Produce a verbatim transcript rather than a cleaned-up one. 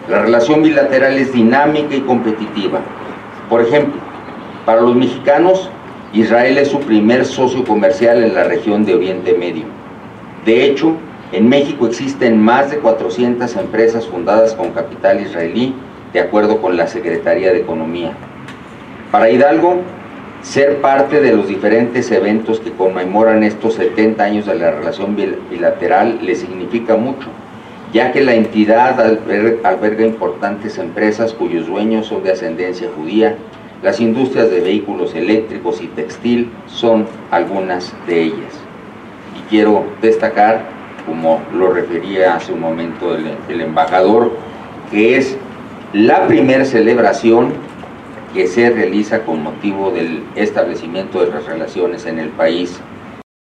La relación bilateral es dinámica y competitiva. Por ejemplo, para los mexicanos, Israel es su primer socio comercial en la región de Oriente Medio. De hecho, en México existen más de cuatrocientas empresas fundadas con capital israelí, de acuerdo con la Secretaría de Economía. Para Hidalgo, ser parte de los diferentes eventos que conmemoran estos setenta años de la relación bilateral le significa mucho, ya que la entidad alberga importantes empresas cuyos dueños son de ascendencia judía. Las industrias de vehículos eléctricos y textil son algunas de ellas. Y quiero destacar, como lo refería hace un momento el, el embajador, que es la primera celebración que se realiza con motivo del establecimiento de las relaciones en el país